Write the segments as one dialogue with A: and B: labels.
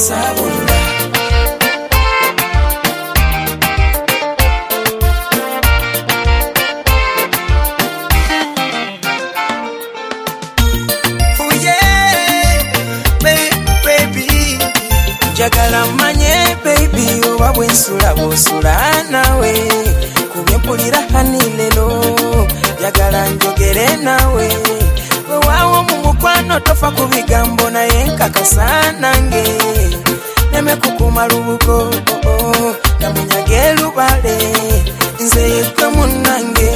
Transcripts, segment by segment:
A: sabulula. Jagala manye baby oba bwensula bwosula nawe kubyempulira hanilelo jagala njogere nawe wewawo mu mukwano tofa ku bigambo naye nkakasa nange neme kukuma lubugo kamunyage lubale nze yekwe munange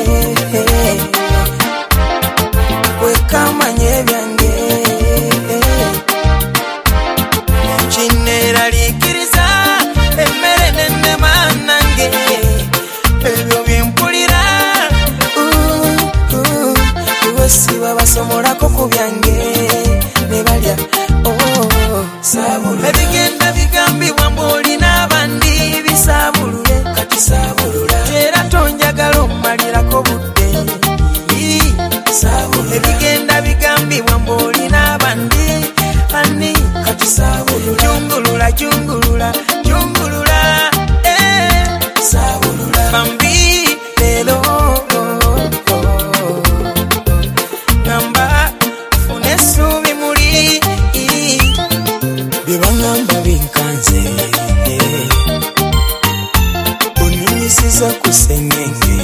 A: wekamanye byange chinera likiriza emere nene manange ebyo byempulira wesiba basomolako ku byange ne balya sabulula ebigenda bigambibwa mboli n'abandi bisabulule kati sabulula era tonjagala omalirako budde sabulula ebigenda bigambibwa mboli n'abandi ani kati sabulula jungulula jungulula jungulula sabulula bambi lelo namba funesu bimuli bibangamba binkanze oninyisiza kusengenge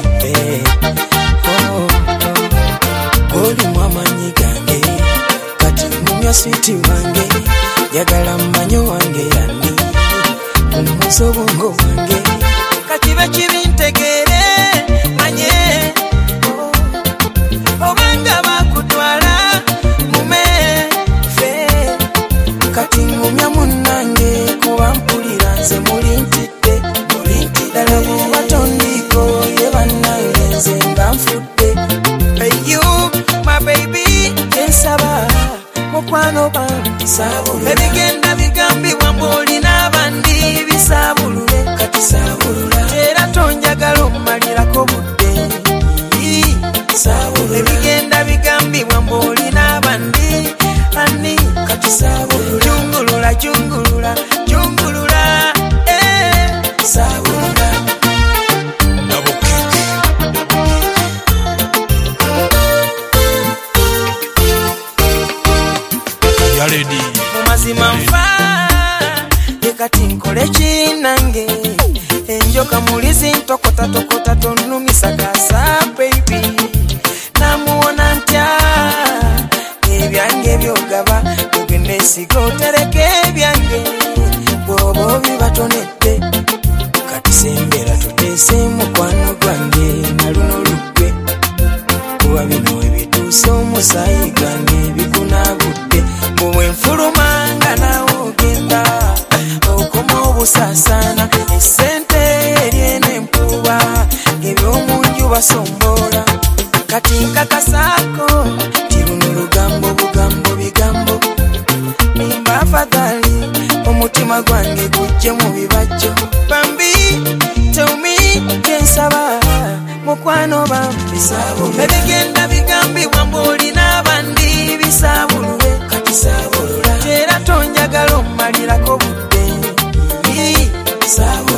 A: oli mwamanyi gange kati mumya switi wange yagala mmanyo wange yani umuzo bongo wange kati bakibintegere manye obanga bakutwala mume fe kati ngumya munange kuba mpulira nze mulintidde ddala bubatondiko ye bannange nze nga nfudde you my baby ensaba mukwano bambi sabulula ebigenda bigambibwa mboli n'abandi bisabulule kati sabulula era tonjagala omalirako budde sabulula ebigenda bigambibwa mboli n'abandi ani kati sabulula jungulula jungulula jungulula sabulula mumazima nfa yekati nkole kinange enjoka mulizi ntokota tokota tonumisa gasa baby namuona ntya ebyange byogaba ugenesiga otereke ebyange bwobo bibatonedde kati sembera tutese mukwano gwange naluno lugwe kuba bino ebituuse omusayi gwange bikunabudde bwenfulumanga nawe ogenda okoma obusasana esente eryene empuba ebyomunju basombola kati nkakasako tiruno lugambo bugambo bigambo nimba afadhali omutima gwange gujje mu bibajjo bambi tell me kensaba mukwano bambi sabulula ebigenda bigambibwa mboli n'abandi bisabulule kati sabulula era tonjagala omalirako budde sabulula